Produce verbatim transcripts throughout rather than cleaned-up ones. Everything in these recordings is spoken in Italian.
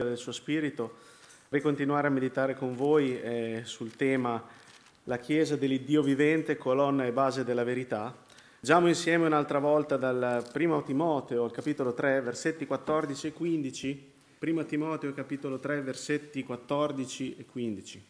del suo spirito, vorrei continuare a meditare con voi eh, sul tema la Chiesa dell'Iddio vivente, colonna e base della verità. Leggiamo insieme un'altra volta dal primo Timoteo, al capitolo tre, versetti quattordici e quindici. primo Timoteo, capitolo tre, versetti quattordici e quindici.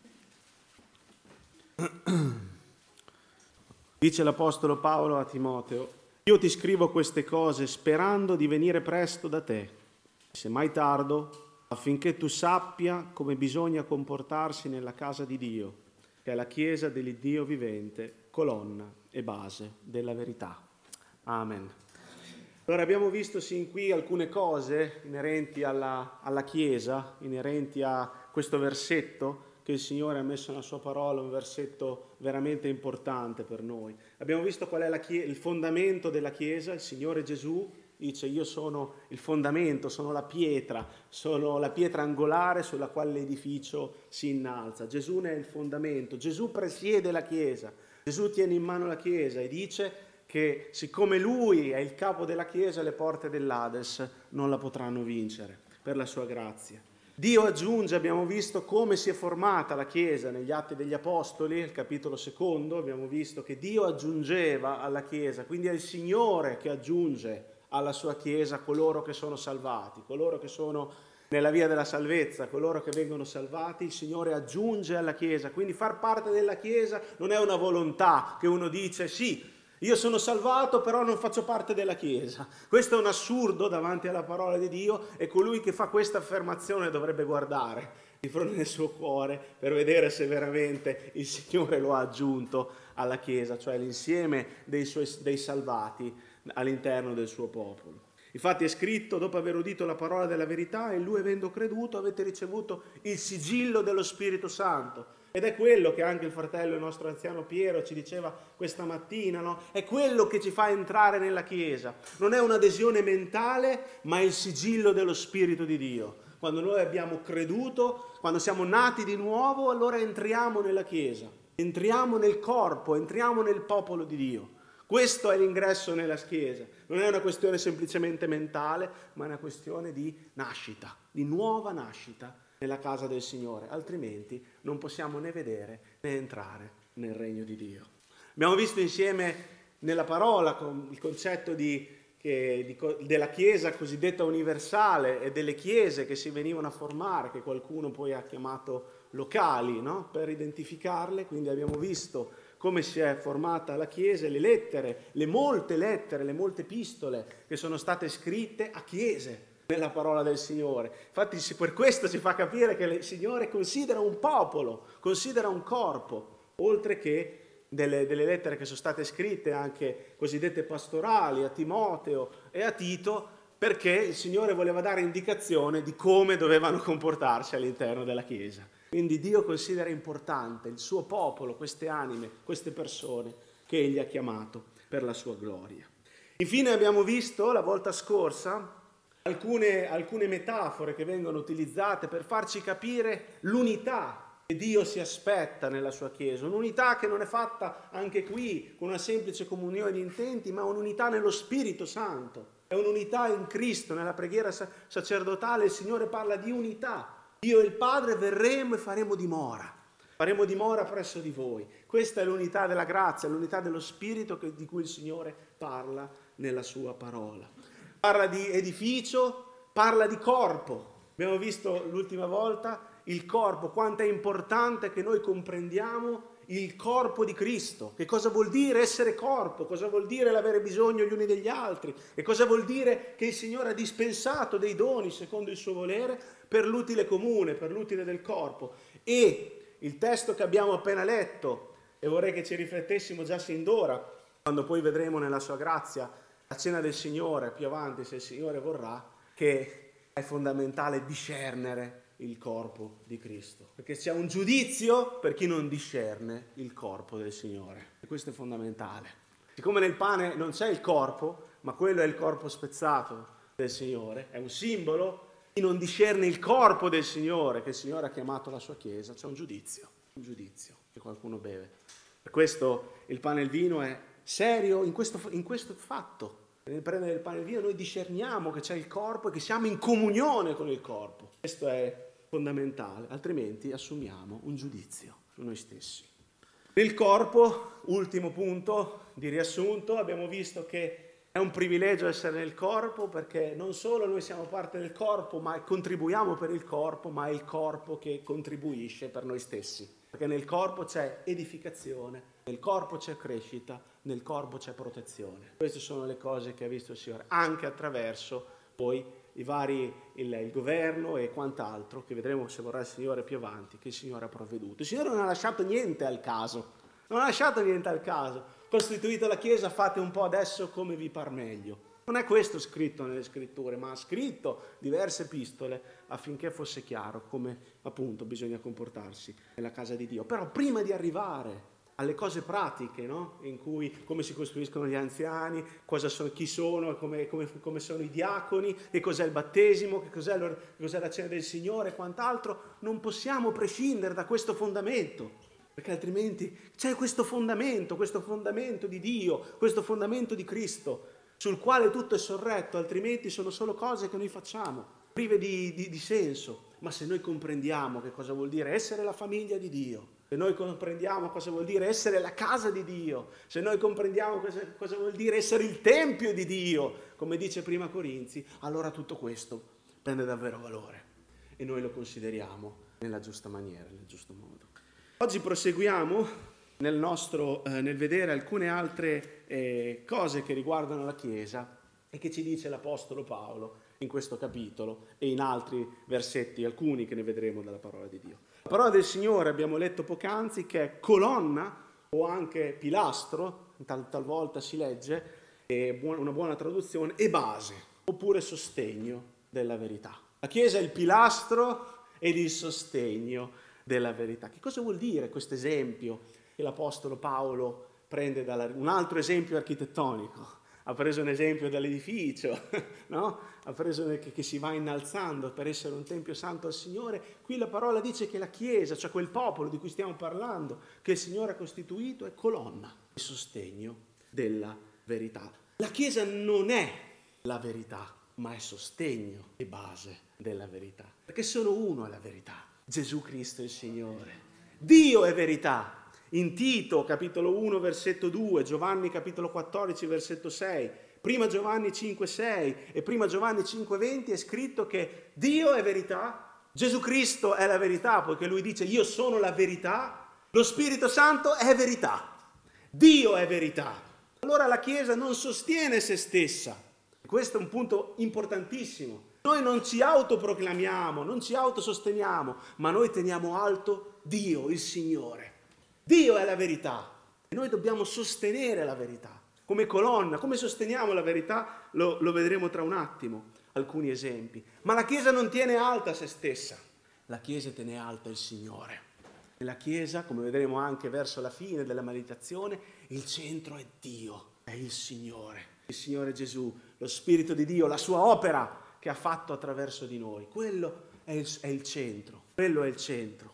Dice l'Apostolo Paolo a Timoteo: io ti scrivo queste cose sperando di venire presto da te, se mai tardo, affinché tu sappia come bisogna comportarsi nella casa di Dio, che è la Chiesa dell'Iddio vivente, colonna e base della verità. Amen. Allora abbiamo visto sin qui alcune cose inerenti alla, alla Chiesa, inerenti a questo versetto che il Signore ha messo nella sua parola, un versetto veramente importante per noi. Abbiamo visto qual è la chie- il fondamento della Chiesa. Il Signore Gesù dice: io sono il fondamento, sono la pietra, sono la pietra angolare sulla quale l'edificio si innalza. Gesù ne è il fondamento, Gesù presiede la Chiesa, Gesù tiene in mano la Chiesa e dice che siccome Lui è il capo della Chiesa, le porte dell'Ades non la potranno vincere per la sua grazia. Dio aggiunge, abbiamo visto come si è formata la Chiesa negli Atti degli Apostoli, il capitolo secondo, abbiamo visto che Dio aggiungeva alla Chiesa, quindi è il Signore che aggiunge alla sua Chiesa coloro che sono salvati, coloro che sono nella via della salvezza, coloro che vengono salvati, il Signore aggiunge alla Chiesa. Quindi far parte della Chiesa non è una volontà che uno dice sì, io sono salvato però non faccio parte della Chiesa. Questo è un assurdo davanti alla parola di Dio e colui che fa questa affermazione dovrebbe guardare di fronte nel suo cuore per vedere se veramente il Signore lo ha aggiunto alla Chiesa, cioè l'insieme dei suoi dei salvati all'interno del suo popolo. Infatti è scritto: dopo aver udito la parola della verità e in lui avendo creduto avete ricevuto il sigillo dello Spirito Santo. Ed è quello che anche il fratello, il nostro anziano Piero, ci diceva questa mattina, no? È quello che ci fa entrare nella Chiesa. Non è un'adesione mentale, ma è il sigillo dello Spirito di Dio. Quando noi abbiamo creduto, quando siamo nati di nuovo, allora entriamo nella Chiesa, entriamo nel corpo, entriamo nel popolo di Dio. Questo è l'ingresso nella Chiesa. Non è una questione semplicemente mentale, ma è una questione di nascita, di nuova nascita nella casa del Signore, altrimenti non possiamo né vedere né entrare nel regno di Dio. Abbiamo visto insieme nella parola con il concetto di, che, di, della Chiesa cosiddetta universale e delle chiese che si venivano a formare, che qualcuno poi ha chiamato locali, no? Per identificarle. Quindi abbiamo visto come si è formata la Chiesa, le lettere, le molte lettere, le molte epistole che sono state scritte a chiese nella parola del Signore. Infatti per questo si fa capire che il Signore considera un popolo, considera un corpo, oltre che delle, delle lettere che sono state scritte anche cosiddette pastorali a Timoteo e a Tito, perché il Signore voleva dare indicazione di come dovevano comportarsi all'interno della Chiesa. Quindi Dio considera importante il suo popolo, queste anime, queste persone che Egli ha chiamato per la sua gloria. Infine abbiamo visto la volta scorsa alcune, alcune metafore che vengono utilizzate per farci capire l'unità che Dio si aspetta nella sua Chiesa. Un'unità che non è fatta anche qui con una semplice comunione di intenti, ma un'unità nello Spirito Santo. È un'unità in Cristo, nella preghiera sacerdotale il Signore parla di unità. Io e il Padre verremo e faremo dimora, faremo dimora presso di voi. Questa è l'unità della grazia, l'unità dello Spirito che, di cui il Signore parla nella sua parola. Parla di edificio, parla di corpo. Abbiamo visto l'ultima volta il corpo, quanto è importante che noi comprendiamo il corpo di Cristo. Che cosa vuol dire essere corpo? Cosa vuol dire l'avere bisogno gli uni degli altri? E cosa vuol dire che il Signore ha dispensato dei doni secondo il suo volere per l'utile comune, per l'utile del corpo. E il testo che abbiamo appena letto, e vorrei che ci riflettessimo già sin d'ora, quando poi vedremo nella sua grazia la cena del Signore più avanti, se il Signore vorrà, che è fondamentale discernere il corpo di Cristo, perché c'è un giudizio per chi non discerne il corpo del Signore, e questo è fondamentale. Siccome nel pane non c'è il corpo, ma quello è il corpo spezzato del Signore, è un simbolo, chi non discerne il corpo del Signore, che il Signore ha chiamato la sua Chiesa, c'è un giudizio, un giudizio che qualcuno beve. Per questo il pane e il vino è serio in questo, in questo fatto, Nel prendere il pane e il vino noi discerniamo che c'è il corpo e che siamo in comunione con il corpo. Questo è fondamentale, altrimenti assumiamo un giudizio su noi stessi. Nel corpo, ultimo punto di riassunto, abbiamo visto che è un privilegio essere nel corpo perché non solo noi siamo parte del corpo, ma contribuiamo per il corpo, ma è il corpo che contribuisce per noi stessi. Perché nel corpo c'è edificazione, nel corpo c'è crescita, nel corpo c'è protezione. Queste sono le cose che ha visto il Signore, anche attraverso poi i vari, il, il governo e quant'altro, che vedremo se vorrà il Signore più avanti, che il Signore ha provveduto. Il Signore non ha lasciato niente al caso, non ha lasciato niente al caso. Costituito la Chiesa, fate un po' adesso come vi par meglio. Non è questo scritto nelle scritture, ma ha scritto diverse epistole affinché fosse chiaro come appunto bisogna comportarsi nella casa di Dio. Però prima di arrivare alle cose pratiche, no? In cui come si costruiscono gli anziani, cosa sono, chi sono, come, come, come sono i diaconi, che cos'è il battesimo, che cos'è, lo, che cos'è la cena del Signore e quant'altro, non possiamo prescindere da questo fondamento. Perché altrimenti c'è questo fondamento, questo fondamento di Dio, questo fondamento di Cristo, sul quale tutto è sorretto, altrimenti sono solo cose che noi facciamo, prive di, di, di senso. Ma se noi comprendiamo che cosa vuol dire essere la famiglia di Dio, se noi comprendiamo cosa vuol dire essere la casa di Dio, se noi comprendiamo cosa, cosa vuol dire essere il Tempio di Dio, come dice prima Corinzi, allora tutto questo prende davvero valore e noi lo consideriamo nella giusta maniera, nel giusto modo. Oggi proseguiamo nel nostro, eh, nel vedere alcune altre eh, cose che riguardano la Chiesa e che ci dice l'Apostolo Paolo in questo capitolo e in altri versetti, alcuni che ne vedremo dalla parola di Dio. La parola del Signore abbiamo letto poc'anzi che è colonna o anche pilastro, tal, talvolta si legge, è una buona traduzione, e base oppure sostegno della verità. La Chiesa è il pilastro ed il sostegno della verità. Che cosa vuol dire questo esempio che l'Apostolo Paolo prende da un altro esempio architettonico? Ha preso un esempio dall'edificio, no? Ha preso che, che si va innalzando per essere un tempio santo al Signore. Qui la parola dice che la Chiesa, cioè quel popolo di cui stiamo parlando, che il Signore ha costituito, è colonna e sostegno della verità. La Chiesa non è la verità, ma è sostegno e base della verità. Perché solo uno è la verità. Gesù Cristo è il Signore. Dio è verità. In Tito capitolo uno versetto due, Giovanni capitolo quattordici versetto sei, prima Giovanni cinque sei e prima Giovanni cinque venti è scritto che Dio è verità, Gesù Cristo è la verità, poiché lui dice io sono la verità, lo Spirito Santo è verità, Dio è verità. Allora la Chiesa non sostiene se stessa. Questo è un punto importantissimo. Noi non ci autoproclamiamo, non ci autososteniamo, ma noi teniamo alto Dio, il Signore. Dio è la verità e noi dobbiamo sostenere la verità come colonna. Come sosteniamo la verità lo, lo vedremo tra un attimo, alcuni esempi. Ma la Chiesa non tiene alta se stessa, la Chiesa tiene alta il Signore. Nella Chiesa, come vedremo anche verso la fine della meditazione, il centro è Dio, è il Signore, il Signore Gesù, lo Spirito di Dio, la sua opera che ha fatto attraverso di noi. Quello è il, è il centro, quello è il centro.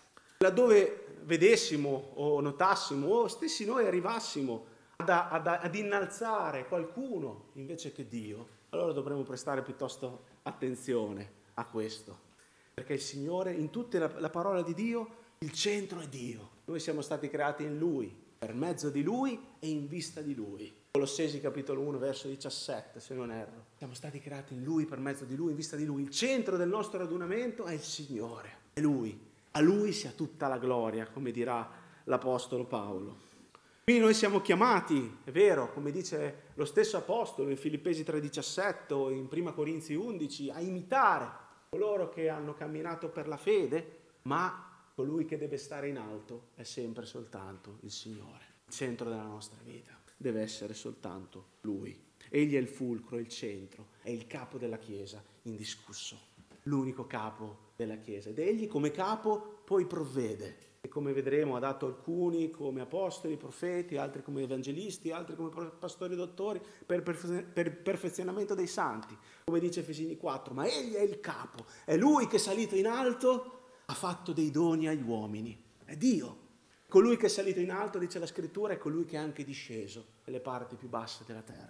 Laddove vedessimo o notassimo o stessi noi arrivassimo ad, ad, ad innalzare qualcuno invece che Dio, allora dovremmo prestare piuttosto attenzione a questo, perché il Signore, in tutta la, la parola di Dio, il centro è Dio. Noi siamo stati creati in Lui, per mezzo di Lui e in vista di Lui. Colossesi capitolo uno verso diciassette, se non erro. Siamo stati creati in Lui, per mezzo di Lui, in vista di Lui. Il centro del nostro radunamento è il Signore, è Lui. A Lui sia tutta la gloria, come dirà l'Apostolo Paolo. Qui noi siamo chiamati, è vero, come dice lo stesso Apostolo in Filippesi tre diciassette o in prima Corinzi undici, a imitare coloro che hanno camminato per la fede, ma colui che deve stare in alto è sempre soltanto il Signore. Il centro della nostra vita deve essere soltanto Lui. Egli è il fulcro, il centro, è il capo della Chiesa, indiscusso. L'unico capo della Chiesa. Ed egli come capo poi provvede. E come vedremo ha dato alcuni come apostoli, profeti, altri come evangelisti, altri come pastori dottori per, perfe- per perfezionamento dei santi. Come dice Efesini quattro, ma egli è il capo. È lui che salito in alto ha fatto dei doni agli uomini. È Dio. Colui che è salito in alto, dice la scrittura, è colui che è anche disceso nelle parti più basse della terra.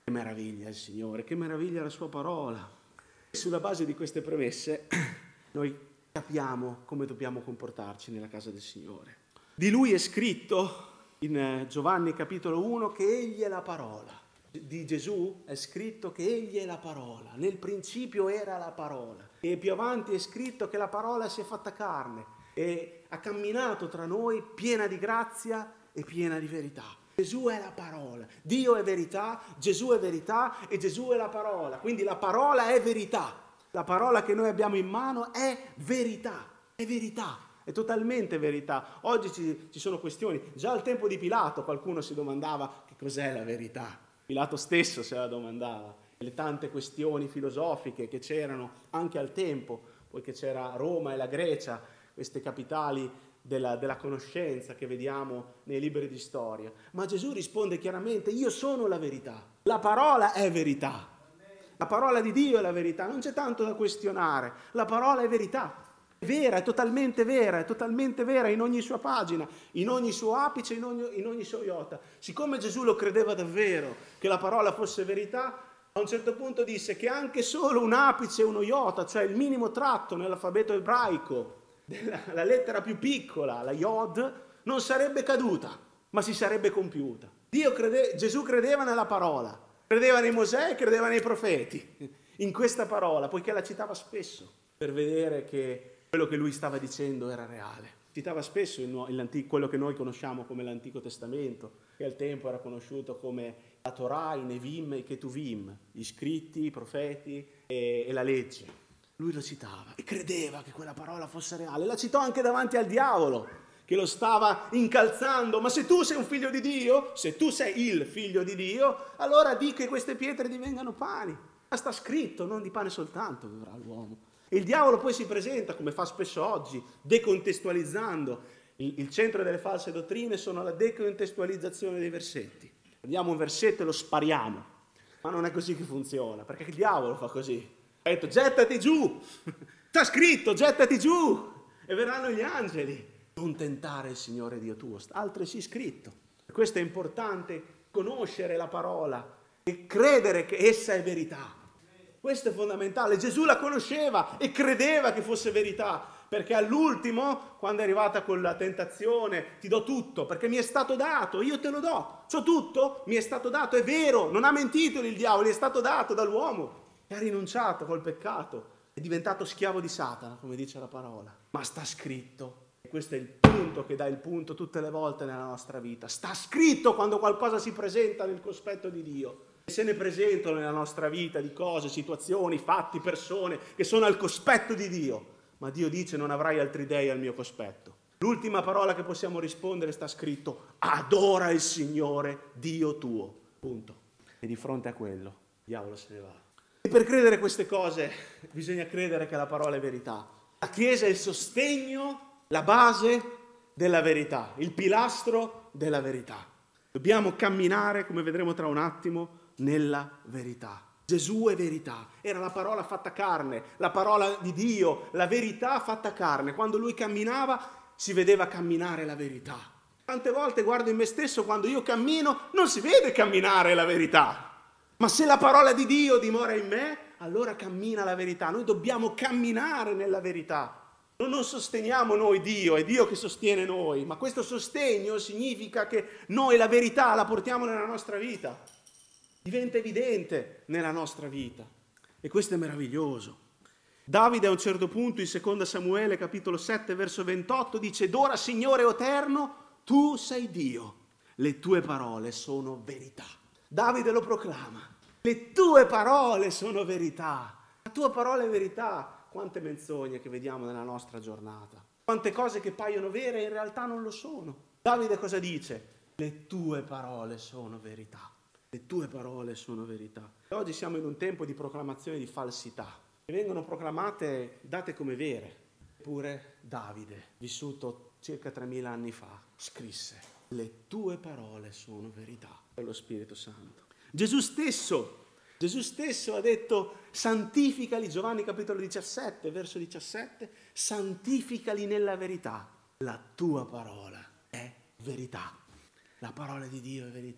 Che meraviglia il Signore, che meraviglia la sua parola. E sulla base di queste premesse noi capiamo come dobbiamo comportarci nella casa del Signore. Di Lui è scritto in Giovanni capitolo uno che Egli è la parola. Di Gesù è scritto che Egli è la parola. Nel principio era la parola. E più avanti è scritto che la parola si è fatta carne e ha camminato tra noi piena di grazia e piena di verità. Gesù è la parola, Dio è verità, Gesù è verità e Gesù è la parola. Quindi la parola è verità. La parola che noi abbiamo in mano è verità, è verità. È totalmente verità. Oggi ci, ci sono questioni. Già al tempo di Pilato qualcuno si domandava che cos'è la verità. Pilato stesso se la domandava. Le tante questioni filosofiche che c'erano anche al tempo, poiché c'era Roma e la Grecia, queste capitali della, della conoscenza che vediamo nei libri di storia. Ma Gesù risponde chiaramente: io sono la verità. La parola è verità. La parola di Dio è la verità. Non c'è tanto da questionare. La parola è verità. È vera, è totalmente vera, è totalmente vera in ogni sua pagina, in ogni suo apice, in ogni, in ogni suo iota. Siccome Gesù lo credeva davvero che la parola fosse verità, a un certo punto disse che anche solo un apice e uno iota, cioè il minimo tratto nell'alfabeto ebraico, della, la lettera più piccola, la Yod, non sarebbe caduta, ma si sarebbe compiuta. Dio crede, Gesù credeva nella parola, credeva nei Mosè, credeva nei profeti, in questa parola, poiché la citava spesso per vedere che quello che lui stava dicendo era reale. Citava spesso il, il, quello che noi conosciamo come l'Antico Testamento, che al tempo era conosciuto come la Torah, i Nevim e i Ketuvim, gli scritti, i profeti e, e la legge. Lui lo citava e credeva che quella parola fosse reale. La citò anche davanti al diavolo, che lo stava incalzando. Ma se tu sei un figlio di Dio, se tu sei il figlio di Dio, allora di che queste pietre divengano pani. Ma sta scritto, non di pane soltanto vivrà l'uomo. E il diavolo poi si presenta, come fa spesso oggi, decontestualizzando. Il, il centro delle false dottrine sono la decontestualizzazione dei versetti. Prendiamo un versetto e lo spariamo. Ma non è così che funziona, perché il diavolo fa così. Ha detto: gettati giù, sta scritto, gettati giù, e verranno gli angeli. Non tentare il Signore Dio tuo, altresì scritto. Per questo è importante conoscere la parola e credere che essa è verità. Questo è fondamentale. Gesù la conosceva e credeva che fosse verità, perché all'ultimo, quando è arrivata con la tentazione, ti do tutto, perché mi è stato dato, io te lo do, c'ho tutto, mi è stato dato, è vero, non ha mentito il diavolo, gli è stato dato dall'uomo, e ha rinunciato col peccato, è diventato schiavo di Satana, come dice la parola. Ma sta scritto, e questo è il punto che dà il punto tutte le volte nella nostra vita, sta scritto quando qualcosa si presenta nel cospetto di Dio. Se ne presentano nella nostra vita di cose, situazioni, fatti, persone che sono al cospetto di Dio. Ma Dio dice: non avrai altri dei al mio cospetto. L'ultima parola che possiamo rispondere sta scritto: adora il Signore Dio tuo. Punto. E di fronte a quello, il diavolo se ne va. E per credere queste cose bisogna credere che la parola è verità. La Chiesa è il sostegno, la base della verità, il pilastro della verità. Dobbiamo camminare, come vedremo tra un attimo, nella verità. Gesù è verità, era la parola fatta carne, la parola di Dio, la verità fatta carne. Quando lui camminava si vedeva camminare la verità. Tante volte guardo in me stesso, quando io cammino non si vede camminare la verità, ma se la parola di Dio dimora in me, allora cammina la verità. Noi dobbiamo camminare nella verità. Noi non sosteniamo noi Dio, è Dio che sostiene noi, ma questo sostegno significa che noi la verità la portiamo nella nostra vita. Diventa evidente nella nostra vita. E questo è meraviglioso. Davide a un certo punto, in seconda Samuele, capitolo sette, verso ventotto, dice: ed ora, Signore eterno, tu sei Dio. Le tue parole sono verità. Davide lo proclama. Le tue parole sono verità. La tua parola è verità. Quante menzogne che vediamo nella nostra giornata. Quante cose che paiono vere in realtà non lo sono. Davide cosa dice? Le tue parole sono verità. Le tue parole sono verità. Oggi siamo in un tempo di proclamazione di falsità, che vengono proclamate date come vere. Eppure Davide, vissuto circa tremila anni fa, scrisse: le tue parole sono verità. Per lo Spirito Santo. Gesù stesso, Gesù stesso ha detto: santificali, Giovanni capitolo diciassette, verso diciassette, santificali nella verità. La tua parola è verità. La parola di Dio è verità.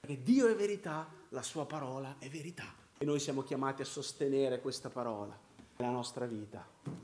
Perché Dio è verità, la sua parola è verità. E noi siamo chiamati a sostenere questa parola nella nostra vita.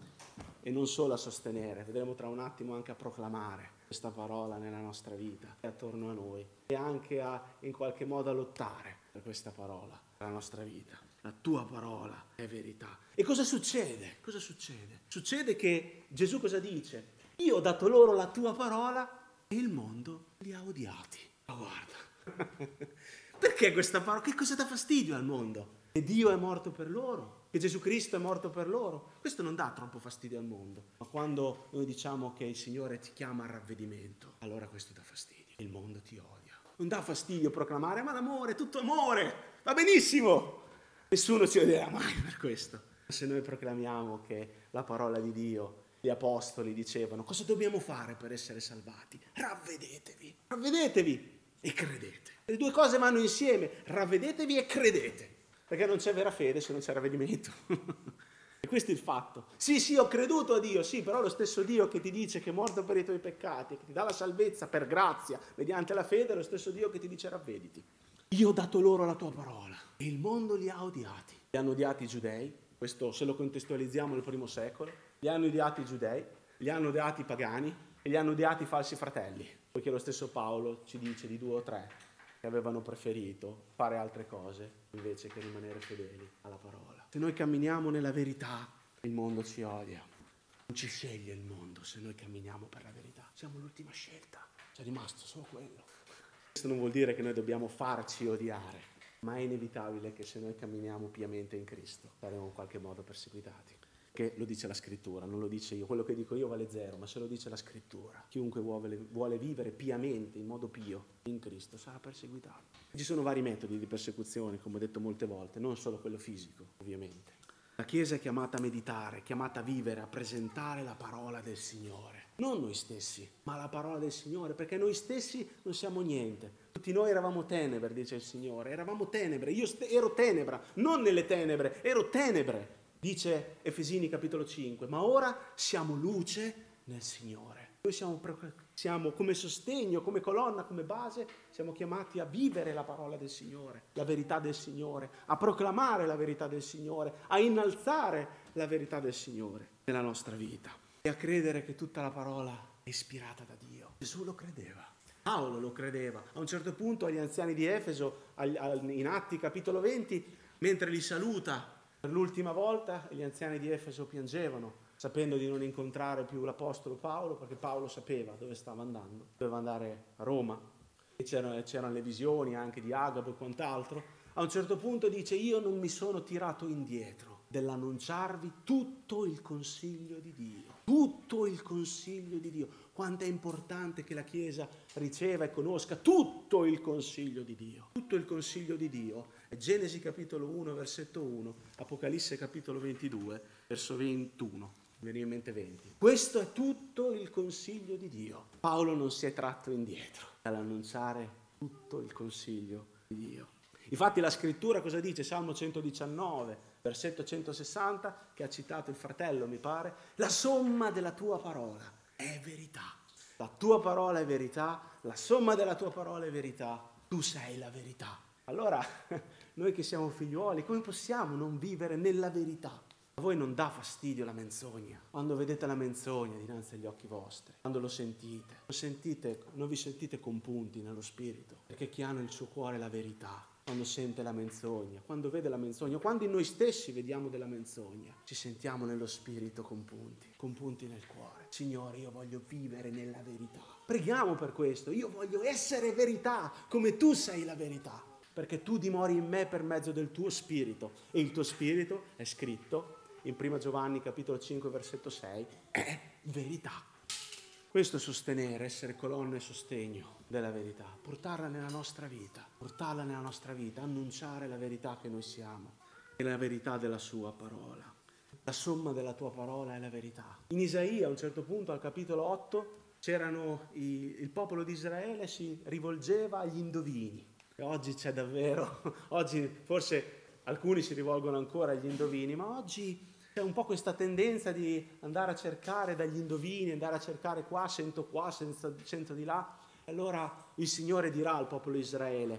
E non solo a sostenere, vedremo tra un attimo anche a proclamare questa parola nella nostra vita e attorno a noi. E anche a, in qualche modo, a lottare per questa parola nella nostra vita. La tua parola è verità. E cosa succede? Cosa succede? Succede che Gesù cosa dice? Io ho dato loro la tua parola e il mondo li ha odiati. Ma oh, guarda, perché questa parola? Che cosa dà fastidio al mondo? Che Dio è morto per loro, che Gesù Cristo è morto per loro. Questo non dà troppo fastidio al mondo. Ma quando noi diciamo che il Signore ti chiama al ravvedimento, allora questo dà fastidio. Il mondo ti odia. Non dà fastidio proclamare, ma l'amore è tutto amore, va benissimo. Nessuno ci odierà mai per questo. Se noi proclamiamo che la parola di Dio, gli apostoli dicevano, cosa dobbiamo fare per essere salvati? Ravvedetevi, ravvedetevi e credete. Le due cose vanno insieme, ravvedetevi e credete. Perché non c'è vera fede se non c'è ravvedimento. E questo è il fatto. Sì, sì, ho creduto a Dio, sì, però lo stesso Dio che ti dice che è morto per i tuoi peccati, che ti dà la salvezza per grazia, mediante la fede, è lo stesso Dio che ti dice ravvediti. Io ho dato loro la tua parola e il mondo li ha odiati. Li hanno odiati i giudei, questo se lo contestualizziamo nel primo secolo, li hanno odiati i giudei, li hanno odiati i pagani e li hanno odiati i falsi fratelli, poiché lo stesso Paolo ci dice di due o tre che avevano preferito fare altre cose invece che rimanere fedeli alla parola. Se noi camminiamo nella verità, il mondo ci odia. Non ci sceglie il mondo se noi camminiamo per la verità. Siamo l'ultima scelta, c'è rimasto solo quello. Questo non vuol dire che noi dobbiamo farci odiare, ma è inevitabile che se noi camminiamo piamente in Cristo saremo in qualche modo perseguitati. Che lo dice la scrittura, non lo dice io. Quello che dico io vale zero, ma se lo dice la scrittura. Chiunque vuole, vuole vivere piamente, in modo pio, in Cristo, sarà perseguitato. Ci sono vari metodi di persecuzione, come ho detto molte volte, non solo quello fisico, ovviamente. La Chiesa è chiamata a meditare, chiamata a vivere, a presentare la parola del Signore. Non noi stessi, ma la parola del Signore, perché noi stessi non siamo niente. Tutti noi eravamo tenebre, dice il Signore, eravamo tenebre, io st- ero tenebra, non nelle tenebre, ero tenebre. Dice Efesini capitolo cinque, ma ora siamo luce nel Signore. Noi siamo, siamo come sostegno, come colonna, come base, siamo chiamati a vivere la parola del Signore, la verità del Signore, a proclamare la verità del Signore, a innalzare la verità del Signore nella nostra vita e a credere che tutta la parola è ispirata da Dio. Gesù lo credeva. Paolo lo credeva. A un certo punto agli anziani di Efeso, in Atti capitolo venti, mentre li saluta per l'ultima volta, gli anziani di Efeso piangevano, sapendo di non incontrare più l'apostolo Paolo, perché Paolo sapeva dove stava andando, doveva andare a Roma, e c'erano, c'erano le visioni anche di Agabo e quant'altro. A un certo punto dice, io non mi sono tirato indietro dell'annunciarvi tutto il consiglio di Dio, tutto il consiglio di Dio. Quanto è importante che la Chiesa riceva e conosca tutto il consiglio di Dio. Tutto il consiglio di Dio è Genesi capitolo uno, versetto uno, Apocalisse capitolo ventidue, verso ventuno, mi viene in mente venti. Questo è tutto il consiglio di Dio. Paolo non si è tratto indietro dall'annunciare tutto il consiglio di Dio. Infatti la scrittura cosa dice? Salmo centodiciannove, versetto centosessanta, che ha citato il fratello, mi pare, la somma della tua parola è verità. La tua parola è verità, la somma della tua parola è verità, tu sei la verità. Allora, noi che siamo figliuoli, come possiamo non vivere nella verità? A voi non dà fastidio la menzogna? Quando vedete la menzogna dinanzi agli occhi vostri, quando lo sentite, lo sentite, non vi sentite compunti nello spirito, perché chi ha nel suo cuore la verità, quando sente la menzogna, quando vede la menzogna, quando in noi stessi vediamo della menzogna, ci sentiamo nello spirito compunti, compunti nel cuore. Signore, io voglio vivere nella verità. Preghiamo per questo, io voglio essere verità, come tu sei la verità, perché tu dimori in me per mezzo del tuo spirito, e il tuo spirito, è scritto in primo Giovanni capitolo cinque, versetto sei, è verità. Questo è sostenere, essere colonna e sostegno della verità, portarla nella nostra vita, portarla nella nostra vita, annunciare la verità che noi siamo e la verità della sua parola. La somma della tua parola è la verità. In Isaia, a un certo punto, al capitolo otto, c'erano i, il popolo di Israele si rivolgeva agli indovini. E oggi c'è davvero, oggi forse alcuni si rivolgono ancora agli indovini, ma oggi c'è un po' questa tendenza di andare a cercare dagli indovini, andare a cercare qua, sento qua, sento, sento di là. Allora il Signore dirà al popolo di Israele,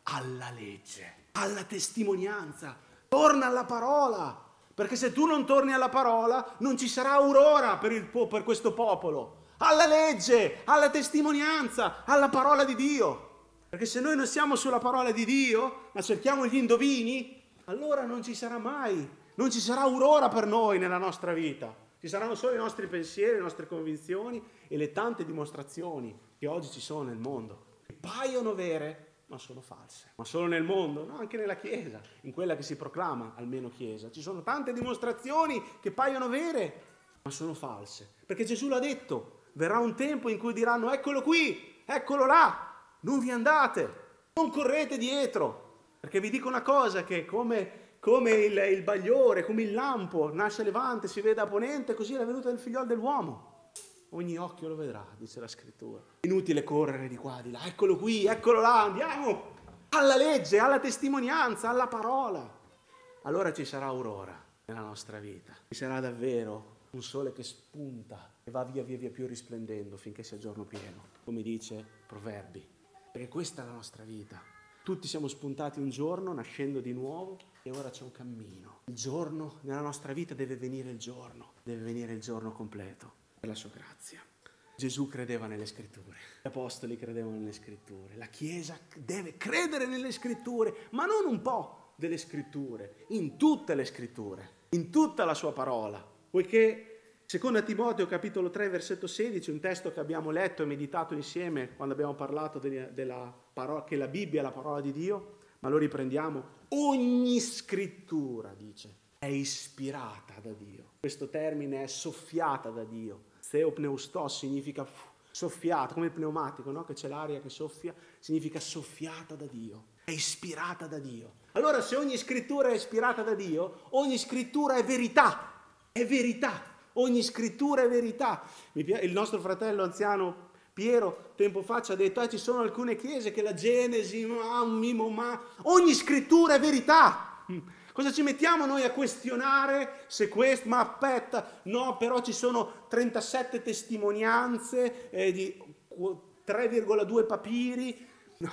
alla legge, alla testimonianza. Torna alla parola, perché se tu non torni alla parola non ci sarà aurora per, il, per questo popolo. Alla legge, alla testimonianza, alla parola di Dio. Perché se noi non siamo sulla parola di Dio, ma cerchiamo gli indovini, allora non ci sarà mai, non ci sarà aurora per noi nella nostra vita. Ci saranno solo i nostri pensieri, le nostre convinzioni e le tante dimostrazioni che oggi ci sono nel mondo, che paiono vere, ma sono false. Ma solo nel mondo? No, anche nella Chiesa, in quella che si proclama almeno Chiesa. Ci sono tante dimostrazioni che paiono vere, ma sono false. Perché Gesù l'ha detto. Verrà un tempo in cui diranno: eccolo qui, eccolo là, non vi andate, non correte dietro, perché vi dico una cosa, che come, come il, il bagliore, come il lampo nasce a levante, si vede a ponente, così è la venuta del figliol dell'uomo. Ogni occhio lo vedrà, dice la scrittura. Inutile correre di qua, di là, eccolo qui, eccolo là, andiamo alla legge, alla testimonianza, alla parola. Allora ci sarà aurora nella nostra vita, ci sarà davvero un sole che spunta e va via via via più risplendendo finché sia giorno pieno, come dice Proverbi. Perché questa è la nostra vita. Tutti siamo spuntati un giorno, nascendo di nuovo, e ora c'è un cammino. Il giorno, nella nostra vita deve venire il giorno, deve venire il giorno completo, per la sua grazia. Gesù credeva nelle scritture, gli apostoli credevano nelle scritture, la Chiesa deve credere nelle scritture, ma non un po' delle scritture, in tutte le scritture, in tutta la sua parola. Poiché secondo Timoteo capitolo tre versetto sedici, un testo che abbiamo letto e meditato insieme quando abbiamo parlato de, della parola, che la Bibbia è la parola di Dio, ma lo riprendiamo, ogni scrittura, dice, è ispirata da Dio. Questo termine è soffiata da Dio. Theopneustos significa soffiata, come il pneumatico, no? Che c'è l'aria che soffia, significa soffiata da Dio, è ispirata da Dio. Allora se ogni scrittura è ispirata da Dio, ogni scrittura è verità. È verità, ogni scrittura è verità. Il nostro fratello anziano Piero tempo fa ci ha detto: eh, ci sono alcune chiese che la Genesi, ma, mimo, ma, ogni scrittura è verità. Cosa ci mettiamo noi a questionare se questo, ma aspetta, no, però ci sono trentasette testimonianze eh, di tre virgola due papiri. No,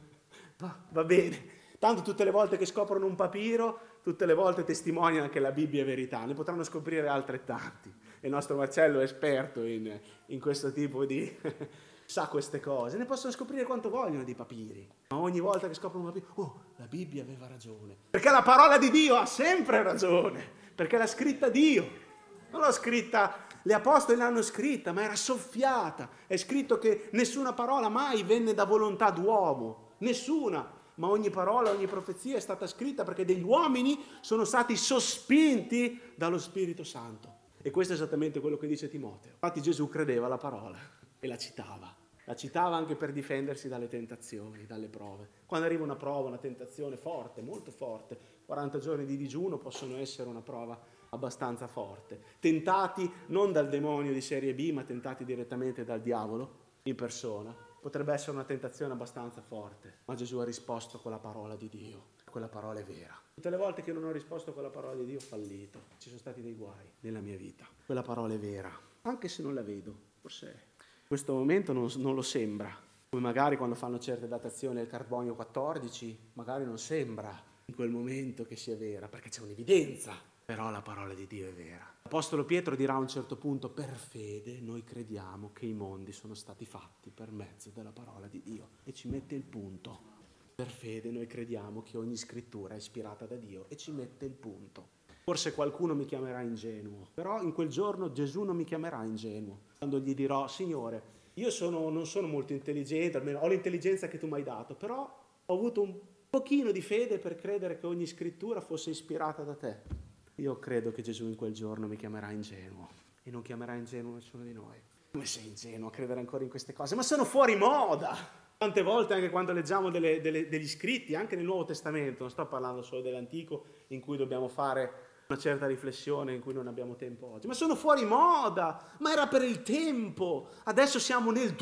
va, va bene. Tanto tutte le volte che scoprono un papiro, tutte le volte testimoniano che la Bibbia è verità, ne potranno scoprire altrettanti. Il nostro Marcello è esperto in, in questo tipo di... sa queste cose, ne possono scoprire quanto vogliono di papiri. Ma ogni volta che scoprono un papiro, oh, la Bibbia aveva ragione. Perché la parola di Dio ha sempre ragione, perché l'ha scritta Dio. Non l'ha scritta, gli apostoli l'hanno scritta, ma era soffiata. È scritto che nessuna parola mai venne da volontà d'uomo, nessuna. Ma ogni parola, ogni profezia è stata scritta perché degli uomini sono stati sospinti dallo Spirito Santo. E questo è esattamente quello che dice Timoteo. Infatti Gesù credeva alla parola e la citava. La citava anche per difendersi dalle tentazioni, dalle prove. Quando arriva una prova, una tentazione forte, molto forte, quaranta giorni di digiuno possono essere una prova abbastanza forte. Tentati non dal demonio di serie B, ma tentati direttamente dal diavolo in persona. Potrebbe essere una tentazione abbastanza forte, ma Gesù ha risposto con la parola di Dio. Quella parola è vera. Tutte le volte che non ho risposto con la parola di Dio ho fallito. Ci sono stati dei guai nella mia vita. Quella parola è vera, anche se non la vedo. Forse in questo momento non, non lo sembra. Come magari quando fanno certe datazioni del carbonio quattordici, magari non sembra in quel momento che sia vera, perché c'è un'evidenza. Però la parola di Dio è vera. L'Apostolo Pietro dirà a un certo punto: per fede noi crediamo che i mondi sono stati fatti per mezzo della parola di Dio. E ci mette il punto. Per fede noi crediamo che ogni scrittura è ispirata da Dio, e ci mette il punto. Forse qualcuno mi chiamerà ingenuo, però in quel giorno Gesù non mi chiamerà ingenuo. Quando gli dirò: Signore, io sono, non sono molto intelligente, almeno ho l'intelligenza che tu mi hai dato, però ho avuto un pochino di fede per credere che ogni scrittura fosse ispirata da te. Io credo che Gesù in quel giorno mi chiamerà ingenuo, e non chiamerà ingenuo nessuno di noi. Come sei ingenuo a credere ancora in queste cose? Ma sono fuori moda! Tante volte, anche quando leggiamo delle, delle, degli scritti, anche nel Nuovo Testamento, non sto parlando solo dell'Antico, in cui dobbiamo fare una certa riflessione, in cui non abbiamo tempo oggi, ma sono fuori moda, ma era per il tempo. Adesso siamo nel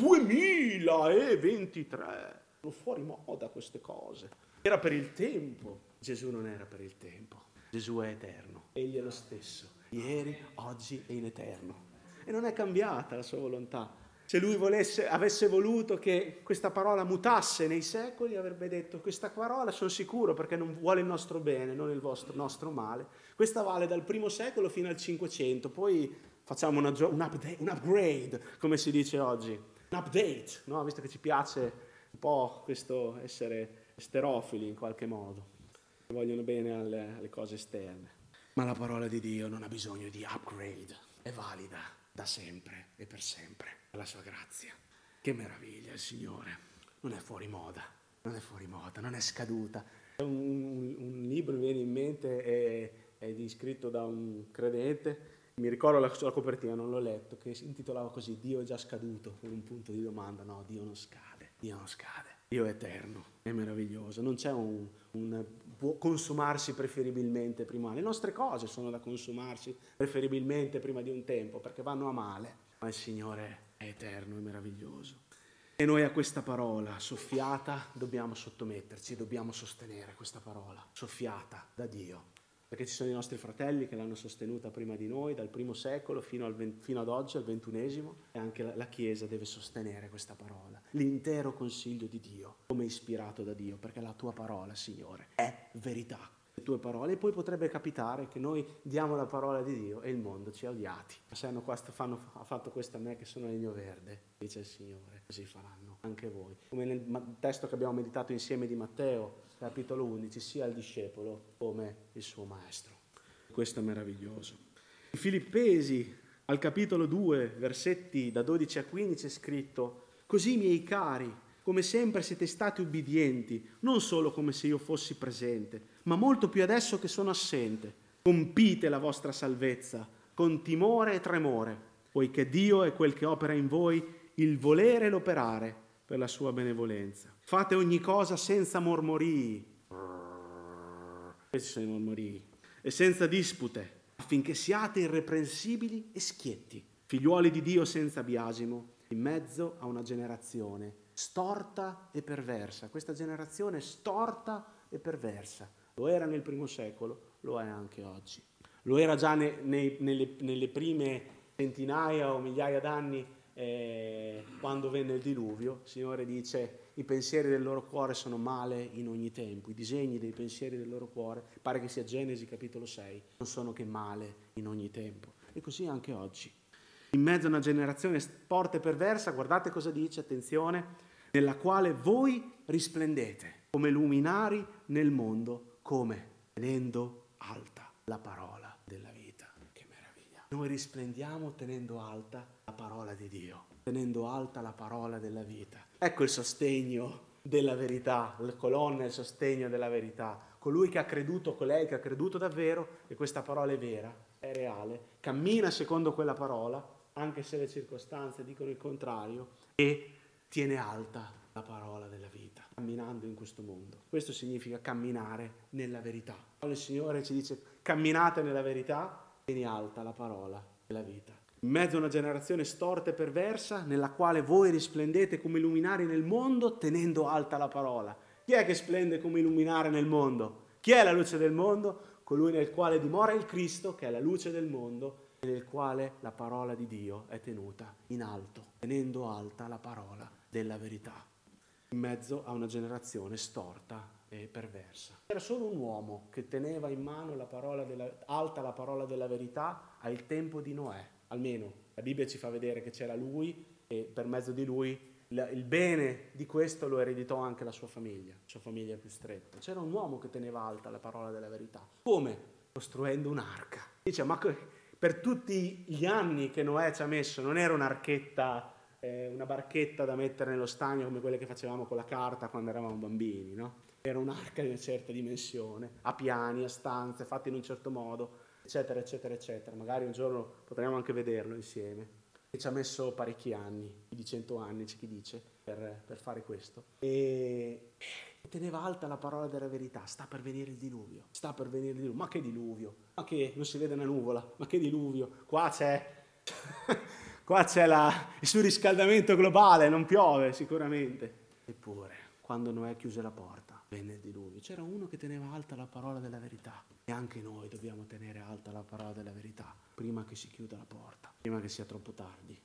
duemilaventitré, sono fuori moda queste cose. Era per il tempo. Gesù non era per il tempo. Gesù è eterno, egli è lo stesso, ieri, oggi e in eterno. E non è cambiata la sua volontà. Se lui volesse, avesse voluto che questa parola mutasse nei secoli, avrebbe detto: questa parola sono sicuro perché non vuole il nostro bene, non il vostro, nostro male. Questa vale dal primo secolo fino al cinquecento, poi facciamo una, un, update, un upgrade, come si dice oggi, un update, no? Visto che ci piace un po' questo essere esterofili in qualche modo, vogliono bene alle, alle cose esterne. Ma la parola di Dio non ha bisogno di upgrade, è valida da sempre e per sempre, per la sua grazia. Che meraviglia il Signore, non è fuori moda, non è fuori moda, non è scaduta. Un, un, un libro mi viene in mente, è, è scritto da un credente, mi ricordo la, la copertina, non l'ho letto, che si intitolava così: Dio è già scaduto, con un punto di domanda. No, Dio non scade, Dio non scade, Dio è eterno, è meraviglioso, non c'è un, un può consumarsi preferibilmente prima. Le nostre cose sono da consumarsi preferibilmente prima di un tempo, perché vanno a male, ma il Signore è eterno, è meraviglioso. E noi a questa parola soffiata dobbiamo sottometterci, dobbiamo sostenere questa parola soffiata da Dio. Perché ci sono i nostri fratelli che l'hanno sostenuta prima di noi, dal primo secolo fino, al venti, fino ad oggi, al ventunesimo, e anche la, la Chiesa deve sostenere questa parola. L'intero consiglio di Dio, come ispirato da Dio, perché la tua parola, Signore, è verità. Le tue parole. E poi potrebbe capitare che noi diamo la parola di Dio e il mondo ci ha odiati. Ma se hanno, fanno, ha fatto questo a me che sono legno verde, dice il Signore, così faranno anche voi. Come nel testo che abbiamo meditato insieme di Matteo, capitolo undici, sia il discepolo come il suo maestro. Questo è meraviglioso. In Filippesi, al capitolo due, versetti da dodici a quindici, è scritto: così, miei cari, come sempre siete stati ubbidienti, non solo come se io fossi presente, ma molto più adesso che sono assente. Compite la vostra salvezza con timore e tremore, poiché Dio è quel che opera in voi il volere e l'operare per la sua benevolenza. Fate ogni cosa senza mormorii, questi sono i mormorii, e senza dispute, affinché siate irreprensibili e schietti, figliuoli di Dio senza biasimo, in mezzo a una generazione storta e perversa. Questa generazione storta e perversa lo era nel primo secolo, lo è anche oggi. Lo era già ne, nei, nelle, nelle prime centinaia o migliaia d'anni, eh, quando venne il diluvio. Il Signore dice: i pensieri del loro cuore sono male in ogni tempo, i disegni dei pensieri del loro cuore, pare che sia Genesi capitolo sei, non sono che male in ogni tempo. E così anche oggi. In mezzo a una generazione storta e perversa, guardate cosa dice, attenzione, nella quale voi risplendete come luminari nel mondo, come? Tenendo alta la parola della vita. Che meraviglia! Noi risplendiamo tenendo alta la parola di Dio, tenendo alta la parola della vita. Ecco il sostegno della verità, la colonna, il sostegno della verità. Colui che ha creduto, colei che ha creduto davvero che questa parola è vera, è reale, cammina secondo quella parola, anche se le circostanze dicono il contrario, e tiene alta la parola della vita, camminando in questo mondo. Questo significa camminare nella verità. Il Signore ci dice: camminate nella verità, tieni alta la parola della vita. In mezzo a una generazione storta e perversa, nella quale voi risplendete come luminari nel mondo, tenendo alta la parola. Chi è che splende come luminare nel mondo? Chi è la luce del mondo? Colui nel quale dimora il Cristo, che è la luce del mondo, e nel quale la parola di Dio è tenuta in alto, tenendo alta la parola della verità, in mezzo a una generazione storta e perversa. Era solo un uomo che teneva in mano la parola della, alta la parola della verità al tempo di Noè, almeno la Bibbia ci fa vedere che c'era lui e per mezzo di lui il, il bene di questo lo ereditò anche la sua famiglia, la sua famiglia più stretta. C'era un uomo che teneva alta la parola della verità. Come? Costruendo un'arca. Dice: ma per tutti gli anni che Noè ci ha messo, non era un'archetta, eh, una barchetta da mettere nello stagno come quelle che facevamo con la carta quando eravamo bambini, no? Era un'arca di una certa dimensione, a piani, a stanze, fatte in un certo modo, eccetera, eccetera, eccetera. Magari un giorno potremo anche vederlo insieme. E ci ha messo parecchi anni, più di cento anni, c'è chi dice, per, per fare questo. E teneva alta la parola della verità. Sta per venire il diluvio, sta per venire il diluvio. Ma che diluvio? Ma che non si vede una nuvola? Ma che diluvio? Qua c'è, qua c'è la, il surriscaldamento globale, non piove sicuramente. Eppure, quando Noè chiuse la porta, venne il diluvio. C'era uno che teneva alta la parola della verità. E anche noi dobbiamo tenere alta la parola della verità prima che si chiuda la porta, prima che sia troppo tardi.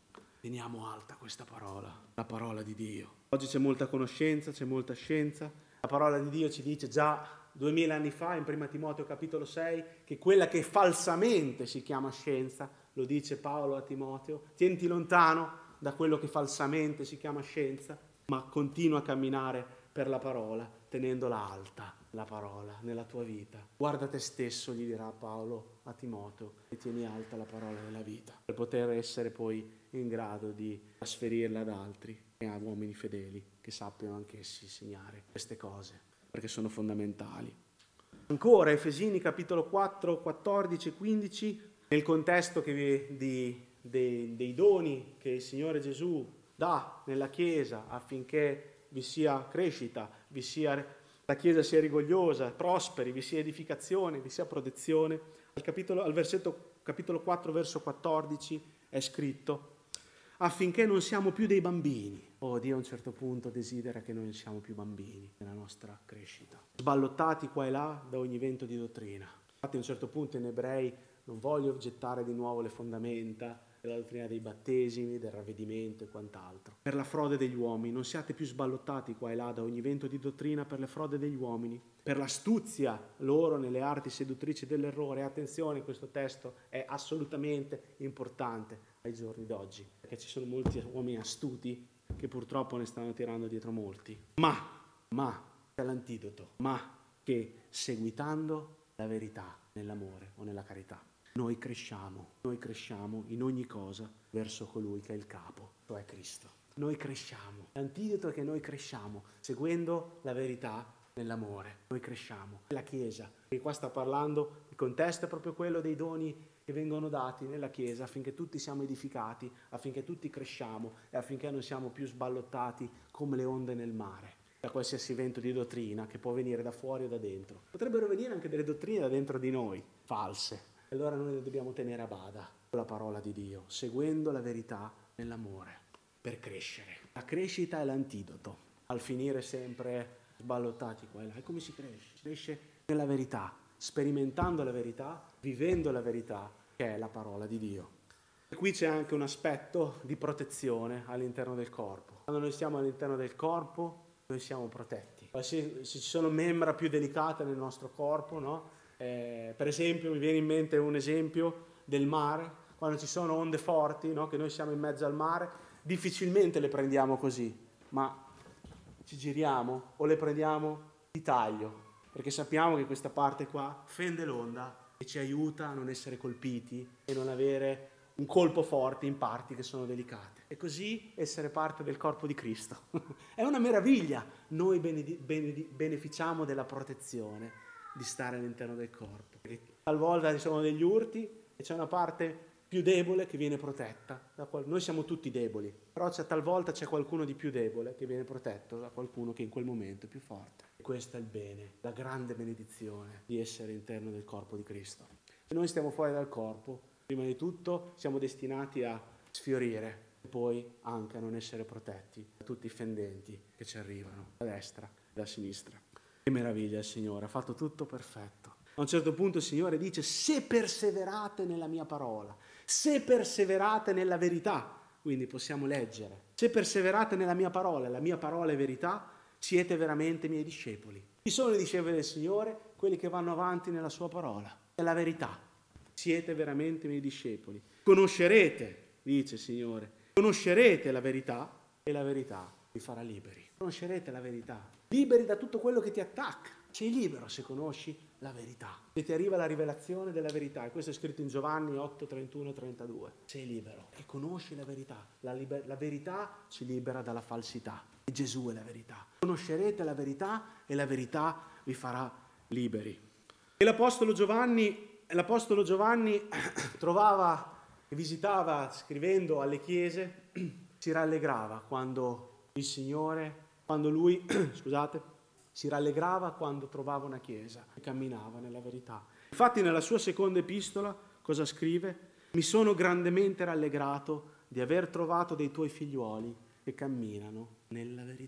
teniamo alta questa parola, la parola di Dio. Oggi c'è molta conoscenza, c'è molta scienza. La parola di Dio ci dice già duemila anni fa, in primo Timoteo capitolo sei, che quella che falsamente si chiama scienza, lo dice Paolo a Timoteo, tienti lontano da quello che falsamente si chiama scienza, ma continua a camminare per la parola, tenendola alta, la parola, nella tua vita. Guarda te stesso, gli dirà Paolo a Timoteo, e tieni alta la parola nella vita, per poter essere poi in grado di trasferirla ad altri e a uomini fedeli che sappiano anch'essi insegnare queste cose, perché sono fondamentali. Ancora, Efesini capitolo quattro, quattordici e quindici, nel contesto che vi, di, dei, dei doni che il Signore Gesù dà nella Chiesa affinché vi sia crescita, vi sia, la Chiesa sia rigogliosa, prosperi, vi sia edificazione, vi sia protezione. Al, capitolo, al versetto capitolo quattro, verso quattordici è scritto: affinché non siamo più dei bambini. Oh, Dio a un certo punto desidera che noi non siamo più bambini nella nostra crescita, sballottati qua e là da ogni vento di dottrina. Infatti a un certo punto in Ebrei non voglio gettare di nuovo le fondamenta della dottrina dei battesimi, del ravvedimento e quant'altro. Per la frode degli uomini, non siate più sballottati qua e là da ogni vento di dottrina per le frode degli uomini, per l'astuzia loro nelle arti seduttrici dell'errore. Attenzione, questo testo è assolutamente importante ai giorni d'oggi, perché ci sono molti uomini astuti che purtroppo ne stanno tirando dietro molti. Ma, ma, c'è l'antidoto, ma che seguitando la verità nell'amore o nella carità, noi cresciamo, noi cresciamo in ogni cosa verso colui che è il capo, cioè Cristo. Noi cresciamo. L'antidoto è che noi cresciamo seguendo la verità nell'amore. Noi cresciamo. La Chiesa, che qua sta parlando, il contesto è proprio quello dei doni che vengono dati nella Chiesa affinché tutti siamo edificati, affinché tutti cresciamo e affinché non siamo più sballottati come le onde nel mare da qualsiasi vento di dottrina che può venire da fuori o da dentro. Potrebbero venire anche delle dottrine da dentro di noi, false. Allora noi dobbiamo tenere a bada con la parola di Dio, seguendo la verità nell'amore, per crescere. La crescita è l'antidoto al finire sempre sballottati qua e là. E come si cresce? Si cresce nella verità, sperimentando la verità, vivendo la verità, che è la parola di Dio. E qui c'è anche un aspetto di protezione all'interno del corpo. Quando noi siamo all'interno del corpo, noi siamo protetti. Se, se ci sono membra più delicate nel nostro corpo, no? Eh, per esempio, mi viene in mente un esempio del mare, quando ci sono onde forti, no? Che noi siamo in mezzo al mare, difficilmente le prendiamo così, ma ci giriamo o le prendiamo di taglio, perché sappiamo che questa parte qua fende l'onda e ci aiuta a non essere colpiti e non avere un colpo forte in parti che sono delicate. E così essere parte del corpo di Cristo. È una meraviglia. Noi benedi- benedi- beneficiamo della protezione di stare all'interno del corpo. Perché talvolta ci sono degli urti e c'è una parte più debole che viene protetta. Da qual- Noi siamo tutti deboli, però c'è, talvolta c'è qualcuno di più debole che viene protetto da qualcuno che in quel momento è più forte. E questo è il bene, la grande benedizione di essere all'interno del corpo di Cristo. Se noi stiamo fuori dal corpo, prima di tutto siamo destinati a sfiorire e poi anche a non essere protetti da tutti i fendenti che ci arrivano da destra e da sinistra. Che meraviglia il Signore, ha fatto tutto perfetto. A un certo punto il Signore dice: se perseverate nella mia parola, se perseverate nella verità, quindi possiamo leggere, se perseverate nella mia parola, la mia parola è verità, siete veramente miei discepoli. Chi sono i discepoli del Signore? Quelli che vanno avanti nella sua parola, è la verità. Siete veramente miei discepoli. Conoscerete, dice il Signore, conoscerete la verità e la verità vi farà liberi. Conoscerete la verità, liberi da tutto quello che ti attacca. Sei libero se conosci la verità. Se ti arriva la rivelazione della verità, e questo è scritto in Giovanni otto, trentuno e trentadue. Sei libero e conosci la verità. La, liber- la verità ci libera dalla falsità. E Gesù è la verità. Conoscerete la verità e la verità vi farà liberi. E l'Apostolo Giovanni L'Apostolo Giovanni trovava e visitava, scrivendo alle chiese, si rallegrava quando il Signore, quando lui, scusate, si rallegrava quando trovava una chiesa e camminava nella verità. Infatti nella sua seconda epistola cosa scrive? Mi sono grandemente rallegrato di aver trovato dei tuoi figliuoli che camminano nella verità.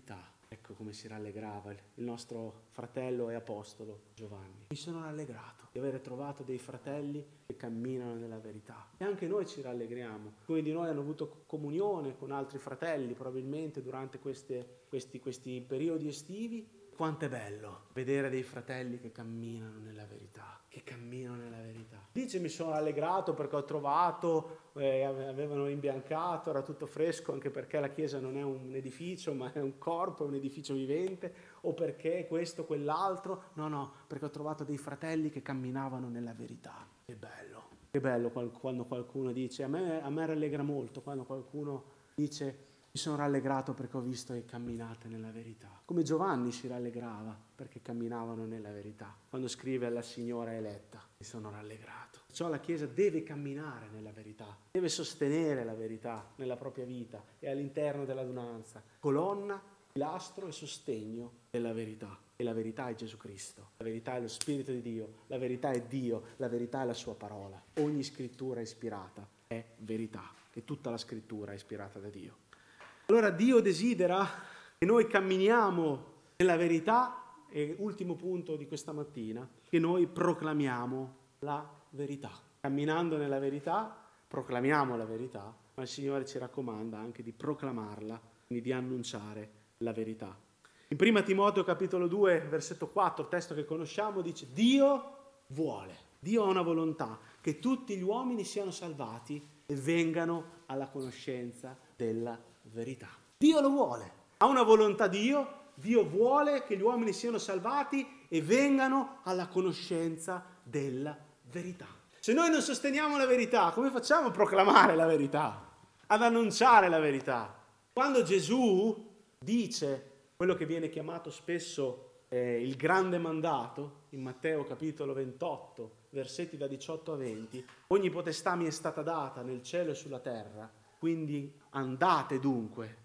Ecco come si rallegrava il nostro fratello e apostolo Giovanni. Mi sono rallegrato di avere trovato dei fratelli che camminano nella verità. E anche noi ci rallegriamo. Alcuni di noi hanno avuto comunione con altri fratelli probabilmente durante queste, questi, questi periodi estivi. Quanto è bello vedere dei fratelli che camminano nella verità, che camminano nella verità. Dice mi sono rallegrato perché ho trovato, eh, avevano imbiancato, era tutto fresco, anche perché la chiesa non è un edificio ma è un corpo, è un edificio vivente, o perché questo, quell'altro. No, no, perché ho trovato dei fratelli che camminavano nella verità. Che bello, che bello quando qualcuno dice, a me, a me rallegra molto quando qualcuno dice mi sono rallegrato perché ho visto che camminate nella verità. Come Giovanni si rallegrava perché camminavano nella verità. Quando scrive alla signora eletta, mi sono rallegrato. Perciò la Chiesa deve camminare nella verità, deve sostenere la verità nella propria vita e all'interno dell'adunanza. Colonna, pilastro e sostegno della verità. E la verità è Gesù Cristo, la verità è lo Spirito di Dio, la verità è Dio, la verità è la sua parola. Ogni scrittura ispirata è verità e tutta la scrittura è ispirata da Dio. Allora Dio desidera che noi camminiamo nella verità e, ultimo punto di questa mattina, che noi proclamiamo la verità. Camminando nella verità, proclamiamo la verità, ma il Signore ci raccomanda anche di proclamarla, quindi di annunciare la verità. In primo Timoteo capitolo due, versetto quattro, testo che conosciamo, dice Dio vuole, Dio ha una volontà che tutti gli uomini siano salvati e vengano alla conoscenza della verità. Verità. Dio lo vuole, ha una volontà Dio, Dio vuole che gli uomini siano salvati e vengano alla conoscenza della verità. Se noi non sosteniamo la verità, come facciamo a proclamare la verità, ad annunciare la verità? Quando Gesù dice quello che viene chiamato spesso eh, il grande mandato, in Matteo capitolo ventotto, versetti da diciotto a venti, ogni potestà mi è stata data nel cielo e sulla terra, quindi andate dunque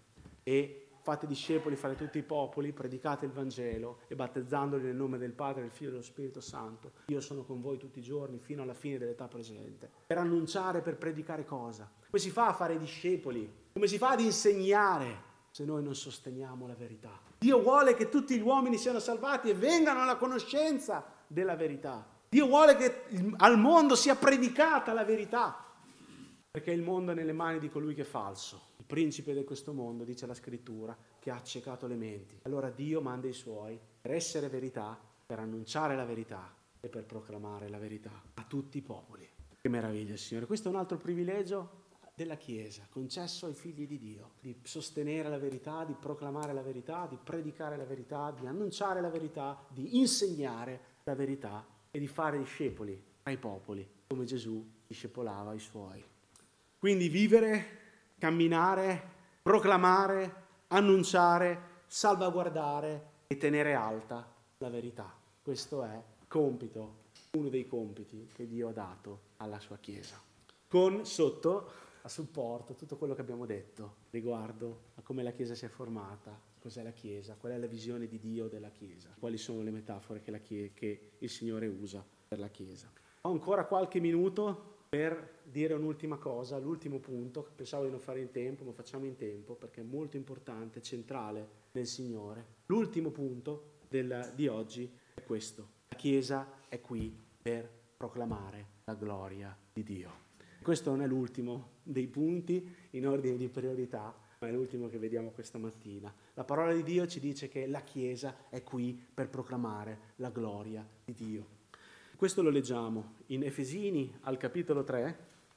e fate discepoli, fate tutti i popoli, predicate il Vangelo e battezzandoli nel nome del Padre, del Figlio e dello Spirito Santo. Io sono con voi tutti i giorni fino alla fine dell'età presente. Per annunciare, per predicare cosa? Come si fa a fare discepoli? Come si fa ad insegnare se noi non sosteniamo la verità? Dio vuole che tutti gli uomini siano salvati e vengano alla conoscenza della verità. Dio vuole che al mondo sia predicata la verità. Perché il mondo è nelle mani di colui che è falso, il principe di questo mondo, dice la scrittura, che ha accecato le menti. Allora Dio manda i suoi per essere verità, per annunciare la verità e per proclamare la verità a tutti i popoli. Che meraviglia, Signore. Questo è un altro privilegio della Chiesa, concesso ai figli di Dio, di sostenere la verità, di proclamare la verità, di predicare la verità, di annunciare la verità, di insegnare la verità e di fare discepoli ai popoli, come Gesù discepolava i suoi. Quindi vivere, camminare, proclamare, annunciare, salvaguardare e tenere alta la verità. Questo è il compito, uno dei compiti che Dio ha dato alla sua Chiesa. Con sotto, a supporto, tutto quello che abbiamo detto riguardo a come la Chiesa si è formata, cos'è la Chiesa, qual è la visione di Dio della Chiesa, quali sono le metafore che, la Chiesa, che il Signore usa per la Chiesa. Ho ancora qualche minuto per dire un'ultima cosa, l'ultimo punto, pensavo di non fare in tempo, ma facciamo in tempo perché è molto importante, centrale nel Signore. L'ultimo punto del, di oggi è questo. La Chiesa è qui per proclamare la gloria di Dio. Questo non è l'ultimo dei punti in ordine di priorità, ma è l'ultimo che vediamo questa mattina. La parola di Dio ci dice che la Chiesa è qui per proclamare la gloria di Dio. Questo lo leggiamo in Efesini al capitolo tre,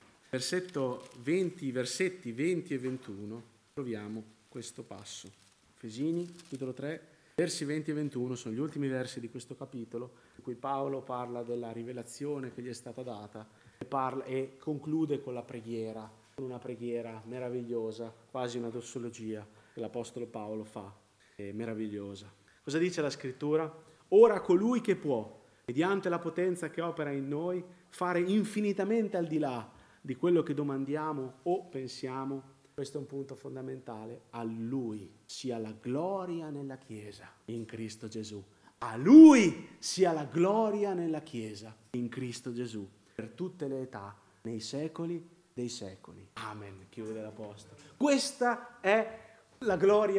versetto venti, versetti venti e ventuno, troviamo questo passo. Efesini, capitolo tre, versi venti e ventuno sono gli ultimi versi di questo capitolo, in cui Paolo parla della rivelazione che gli è stata data e, parla, e conclude con la preghiera, con una preghiera meravigliosa, quasi una dossologia che l'Apostolo Paolo fa, è meravigliosa. Cosa dice la Scrittura? Ora colui che può, mediante la potenza che opera in noi, fare infinitamente al di là di quello che domandiamo o pensiamo, questo è un punto fondamentale, a Lui sia la gloria nella Chiesa in Cristo Gesù. A Lui sia la gloria nella Chiesa in Cristo Gesù, per tutte le età, nei secoli dei secoli. Amen, chiude l'Apostolo. Questa è la gloria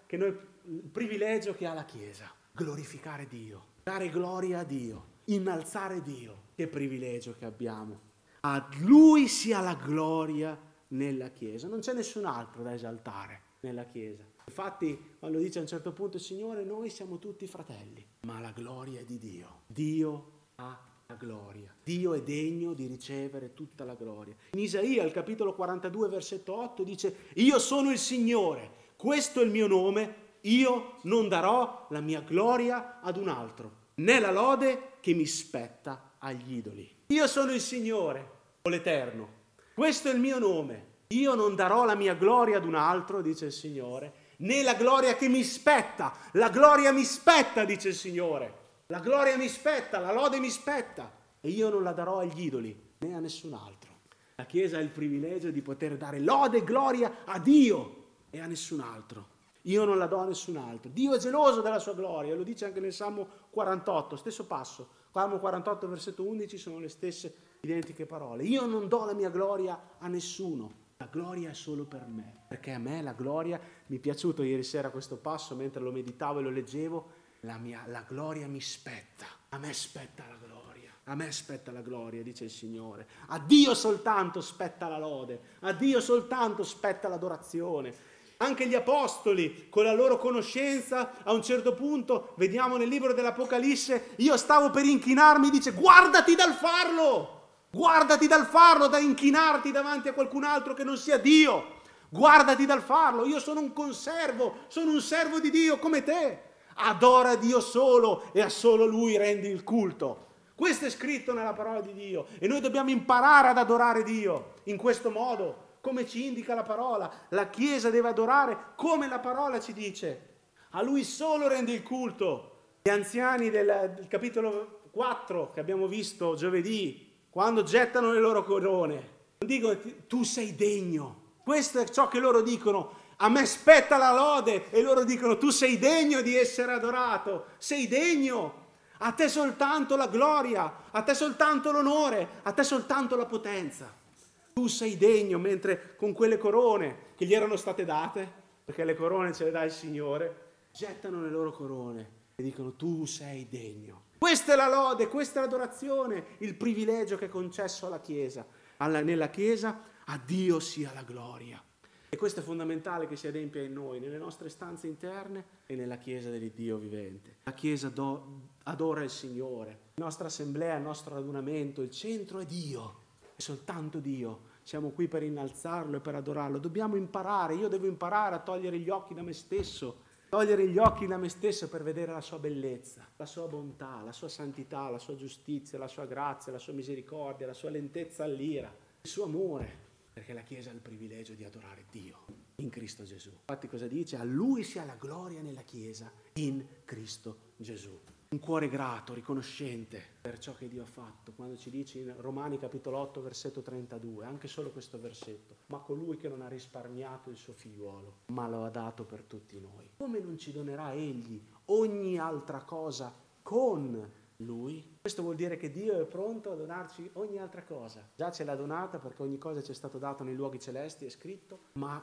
che noi, il privilegio che ha la Chiesa, glorificare Dio, dare gloria a Dio, innalzare Dio. Che privilegio che abbiamo. A Lui sia la gloria nella Chiesa. Non c'è nessun altro da esaltare nella Chiesa. Infatti, quando dice a un certo punto il Signore, noi siamo tutti fratelli, ma la gloria è di Dio. Dio ha la gloria. Dio è degno di ricevere tutta la gloria. In Isaia, al capitolo quarantadue, versetto otto, dice: io sono il Signore, questo è il mio nome, io non darò la mia gloria ad un altro, né la lode che mi spetta agli idoli. Io sono il Signore, o l'Eterno, questo è il mio nome, io non darò la mia gloria ad un altro, dice il Signore, né la gloria che mi spetta. La gloria mi spetta, dice il Signore. La gloria mi spetta, la lode mi spetta, e io non la darò agli idoli, né a nessun altro. La Chiesa ha il privilegio di poter dare lode e gloria a Dio e a nessun altro. Io non la do a nessun altro. Dio è geloso della sua gloria, lo dice anche nel Salmo quarantotto, stesso passo. Salmo quarantotto, versetto undici, sono le stesse identiche parole. Io non do la mia gloria a nessuno. La gloria è solo per me, perché a me la gloria, mi è piaciuto ieri sera questo passo, mentre lo meditavo e lo leggevo, la, mia, la gloria mi spetta, a me spetta la gloria, a me spetta la gloria, dice il Signore. A Dio soltanto spetta la lode, a Dio soltanto spetta l'adorazione. Anche gli apostoli, con la loro conoscenza, a un certo punto, vediamo nel libro dell'Apocalisse, io stavo per inchinarmi, dice: guardati dal farlo! Guardati dal farlo, da inchinarti davanti a qualcun altro che non sia Dio. Guardati dal farlo. Io sono un conservo, sono un servo di Dio come te. Adora Dio solo e a solo Lui rendi il culto. Questo è scritto nella parola di Dio e noi dobbiamo imparare ad adorare Dio in questo modo, come ci indica la parola. La Chiesa deve adorare come la parola ci dice. A Lui solo rendi il culto. Gli anziani del, del capitolo quattro che abbiamo visto giovedì, quando gettano le loro corone, non dicono tu sei degno. Questo è ciò che loro dicono. A me spetta la lode, e loro dicono tu sei degno di essere adorato, sei degno. A te soltanto la gloria, a te soltanto l'onore, a te soltanto la potenza. Tu sei degno, mentre con quelle corone che gli erano state date, perché le corone ce le dà il Signore, gettano le loro corone e dicono tu sei degno. Questa è la lode, questa è l'adorazione, il privilegio che è concesso alla Chiesa. Alla, nella Chiesa a Dio sia la gloria. E questo è fondamentale che si adempia in noi, nelle nostre stanze interne e nella Chiesa dell'Iddio vivente. La Chiesa do, adora il Signore, la nostra assemblea, il nostro radunamento, il centro è Dio, è soltanto Dio. Siamo qui per innalzarlo e per adorarlo. Dobbiamo imparare, io devo imparare a togliere gli occhi da me stesso, togliere gli occhi da me stesso per vedere la sua bellezza, la sua bontà, la sua santità, la sua giustizia, la sua grazia, la sua misericordia, la sua lentezza all'ira, il suo amore, perché la Chiesa ha il privilegio di adorare Dio in Cristo Gesù. Infatti cosa dice? A Lui sia la gloria nella Chiesa in Cristo Gesù. Un cuore grato, riconoscente per ciò che Dio ha fatto. Quando ci dice in Romani capitolo otto versetto trentadue, anche solo questo versetto: ma colui che non ha risparmiato il suo figliuolo, ma lo ha dato per tutti noi, come non ci donerà Egli ogni altra cosa con Lui? Questo vuol dire che Dio è pronto a donarci ogni altra cosa. Già ce l'ha donata, perché ogni cosa ci è stato dato nei luoghi celesti, è scritto, ma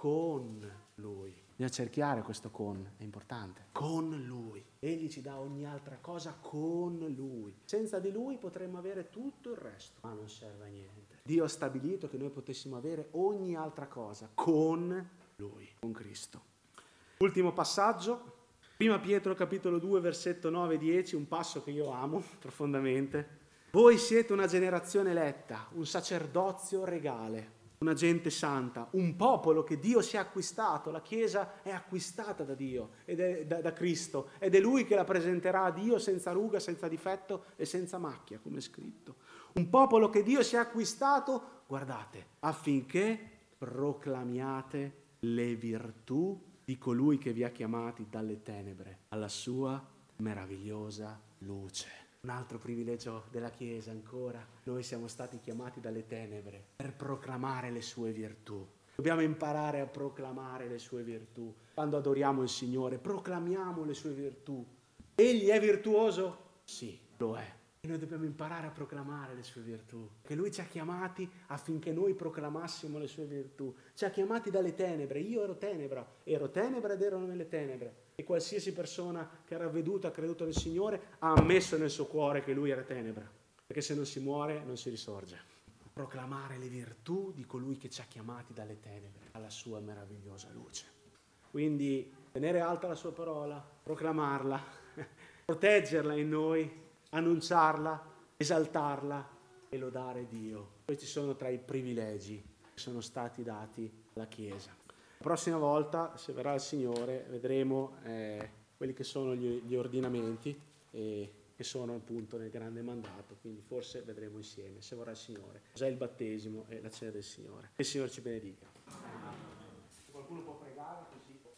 con Lui. Bisogna cerchiare questo con, è importante. Con Lui. Egli ci dà ogni altra cosa con Lui. Senza di Lui potremmo avere tutto il resto, ma non serve a niente. Dio ha stabilito che noi potessimo avere ogni altra cosa con Lui, con Cristo. Ultimo passaggio, prima Pietro capitolo due versetto nove dieci, un passo che io amo profondamente. Voi siete una generazione eletta, un sacerdozio regale, una gente santa, un popolo che Dio si è acquistato. La Chiesa è acquistata da Dio, ed è da, da Cristo, ed è Lui che la presenterà a Dio senza ruga, senza difetto e senza macchia, come è scritto. Un popolo che Dio si è acquistato, guardate, affinché proclamiate le virtù di colui che vi ha chiamati dalle tenebre alla sua meravigliosa luce. Un altro privilegio della Chiesa ancora, noi siamo stati chiamati dalle tenebre per proclamare le sue virtù. Dobbiamo imparare a proclamare le sue virtù. Quando adoriamo il Signore, proclamiamo le sue virtù. Egli è virtuoso? Sì, lo è. E noi dobbiamo imparare a proclamare le sue virtù, che Lui ci ha chiamati affinché noi proclamassimo le sue virtù. Ci ha chiamati dalle tenebre, io ero tenebra, ero tenebra ed ero nelle tenebre. E qualsiasi persona che era veduta, ha creduto nel Signore, ha ammesso nel suo cuore che Lui era tenebra, perché se non si muore non si risorge. Proclamare le virtù di colui che ci ha chiamati dalle tenebre alla sua meravigliosa luce. Quindi tenere alta la sua parola, proclamarla, proteggerla in noi, annunciarla, esaltarla e lodare Dio. Questi sono tra i privilegi che sono stati dati alla Chiesa. La prossima volta, se verrà il Signore, vedremo eh, quelli che sono gli, gli ordinamenti e che sono appunto nel grande mandato, quindi forse vedremo insieme, se vorrà il Signore, cos'è il battesimo e la cena del Signore. Che il Signore ci benedica. Se qualcuno può pregare così.